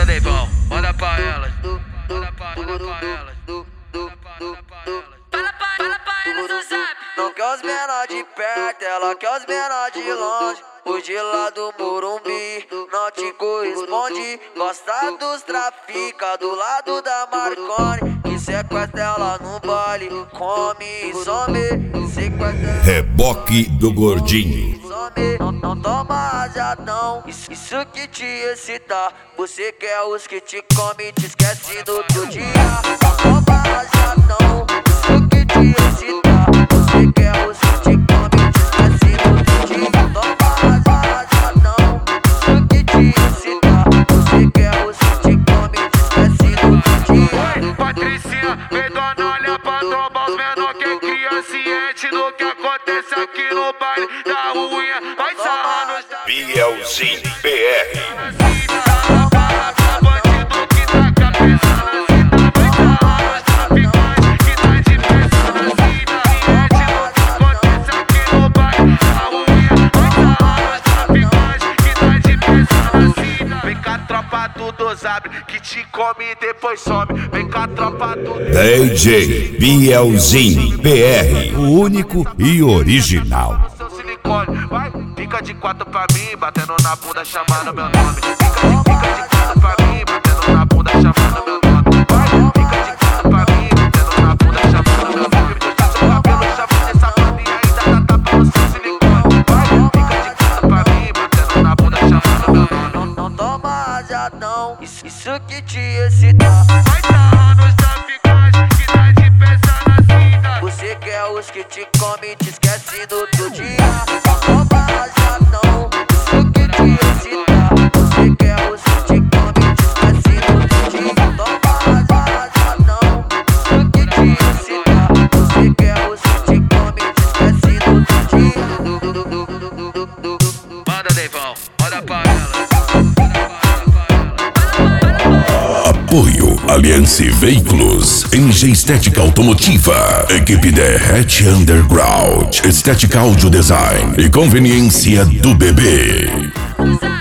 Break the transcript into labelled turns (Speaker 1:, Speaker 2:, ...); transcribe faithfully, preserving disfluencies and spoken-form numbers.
Speaker 1: Deivão, manda pra elas. Manda pra, manda pra elas. Manda pra, manda pra elas.
Speaker 2: Fala pra, fala pra elas no zap.
Speaker 3: Não quer os menor de perto, ela quer os menor de longe. Os de lá do Morumbi não te corresponde. Gosta dos trafica do lado da Marconi, que sequestra ela no baile, come e some. Sequestra ela
Speaker 4: Reboque do Gordinho.
Speaker 3: some. Não, não toma rajadão, isso, isso que te excita. Você quer os que te come, te esquece no outro dia. Não toma rajadão, isso que te excita. Você quer os que te come, te esquece no outro dia. Toma rajadão, isso que te excita. Você quer os que te come, te esquece no outro dia.
Speaker 1: Oi, Patricinha, vem dona, olha pra trombar os menor que cria ciente do que acontece aqui no baile da ruinha. Vai sarrar nos
Speaker 4: Bielzinho P R.
Speaker 1: Que te come e depois some. Vem cá, tropa do
Speaker 4: D J Bielzinho P R, o único e original.
Speaker 1: seu silicone. Vai, fica de quatro pra mim, batendo na bunda, chamando meu nome. Fica de, fica de quatro pra mim, batendo na bunda, chamando meu nome. Vai, fica de quatro pra mim, batendo na bunda, chamando meu nome. Deixa seu cabelo, já faz essa banda e ainda dá tapa no seu silicone. Vai, fica de quatro pra mim, batendo na bunda, chamando meu nome.
Speaker 3: Não, não toma rajadão, isso, isso que te excita.
Speaker 1: Vai sarrar nos traficantes que tá de peça na cinta.
Speaker 3: Você quer os que te come, te esquece no outro dia. Não toma rajadão, isso que te excita. Você quer os que te come, te esquece no outro dia. Toma rajadão, isso que te excita. Você quer os que te come, te esquece no outro dia.
Speaker 1: Manda, Deivão, manda pra ela.
Speaker 4: Apoio Aliança Veículos, M G Estética Automotiva, equipe Derrete Underground, Estética Audio Design e Conveniência do Bebê.
Speaker 2: No zap.